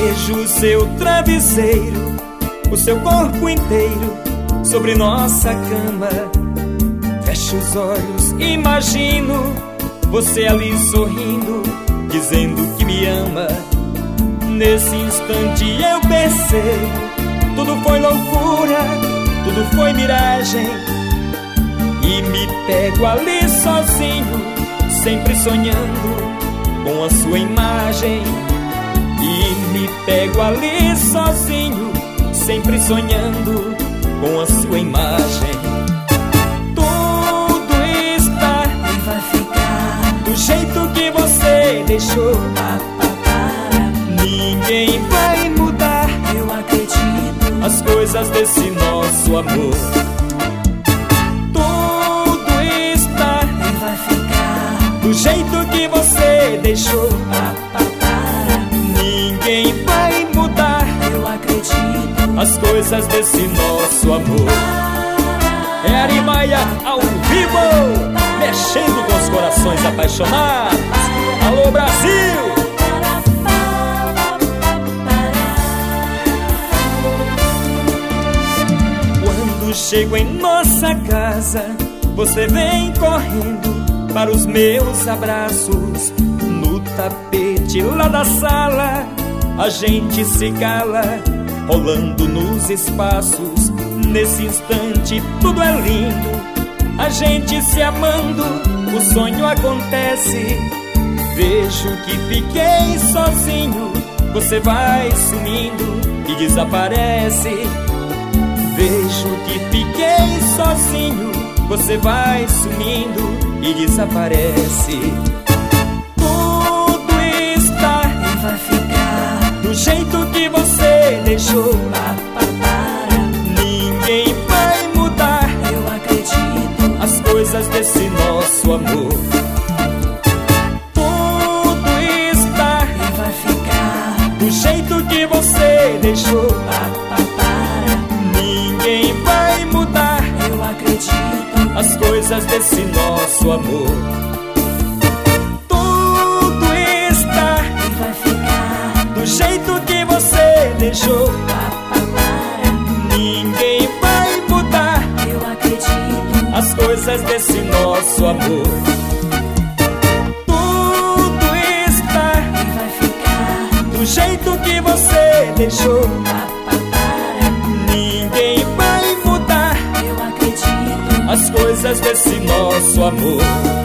Vejo o seu travesseiro, o seu corpo inteiro sobre nossa cama. Fecho os olhos, imagino você ali sorrindo, dizendo que me ama. Nesse instante eu percebo, tudo foi loucura, tudo foi miragem. E me pego ali sozinho, sempre sonhando com a sua imagem. E me pego ali sozinho, sempre sonhando com a sua imagem. Tudo está e vai ficar do jeito que você deixou. Ninguém vai mudar, eu acredito, as coisas desse nosso amor. Tudo está e vai ficar do jeito que você deixou. Ninguém vai mudar, eu acredito, as coisas desse nosso amor. É Ari Maia ao vivo, mexendo com os corações apaixonados. Alô Brasil! Quando chego em nossa casa, você vem correndo para os meus abraços. No tapete lá da sala, a gente se cala, rolando nos espaços. Nesse instante tudo é lindo, a gente se amando, o sonho acontece. Vejo que fiquei sozinho, você vai sumindo e desaparece. Vejo que fiquei sozinho, você vai sumindo e desaparece. Tudo está e vai ficar do jeito que você deixou. Ninguém vai mudar, eu acredito, as coisas desse nosso amor. Tudo está e vai ficar do jeito que você deixou. Ninguém vai mudar, eu acredito, as coisas desse nosso amor. Tudo está e vai ficar do jeito que você deixou. Ninguém vai mudar, eu acredito, as coisas desse nosso amor. Tudo está e vai ficar do jeito que você deixou. Ninguém vai mudar, eu acredito, as coisas desse nosso amor.